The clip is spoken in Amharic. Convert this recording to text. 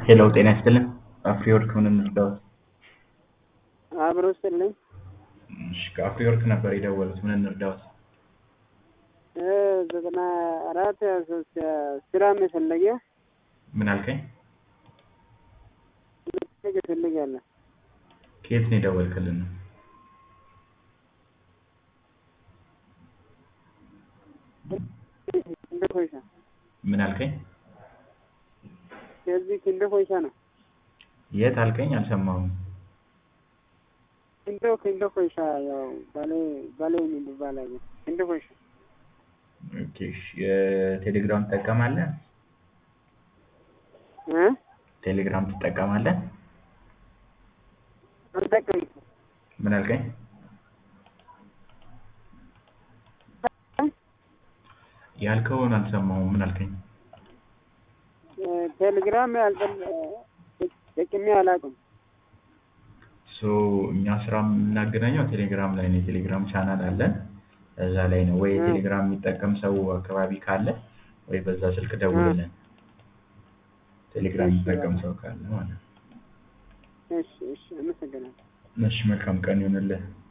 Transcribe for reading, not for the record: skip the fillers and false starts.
ሄሎ ጤና ይስጥልን። አፍሪወርክ ምን እንርዳዎት? አብሮ ስልኝ እሺ ከአፍሪወርክ ነበር የደወሉት። ምን እንርዳዎት? 94 ስራ መፈለጊያ ምን አልከኝ? እፈልጋለሁ። ከየት ነው የደወልክልን? እንደሆይሳ ምን አልከኝ? ከዚህ እንደሆይሳ ነው። የት አልከኝ? አልሰማሁም። እንደሆይሳ ያው ባሌ የሚባለው እንደሆይሳ። ኦኬ የቴሌግራም ትጠቀማለህ? ቴሌግራም ትጠቀማለህ? አልጠቀምም። ምን አልከኝ? ያልከውን አልሰማሁም። ምን አልከኝ? ቴሌግራም ተጠቅሜ አላውቅም። እኛ ስራ የምናገናኘው ቴሌግራም ላይ ነው። የቴሌግራም ቻናል አለን። እዛ ላይ ነው። ወይ ቴሌግራም የሚጠቀም ሰው አካባቢ ካለ ወይ በዛ ስልክ ደውልልን። ቴሌግራም የሚጠቀም ሰው ካለ ማለት ነው። እሺ አመሰግናለሁ። እሺ መልካም ቀን ይሁንልህ።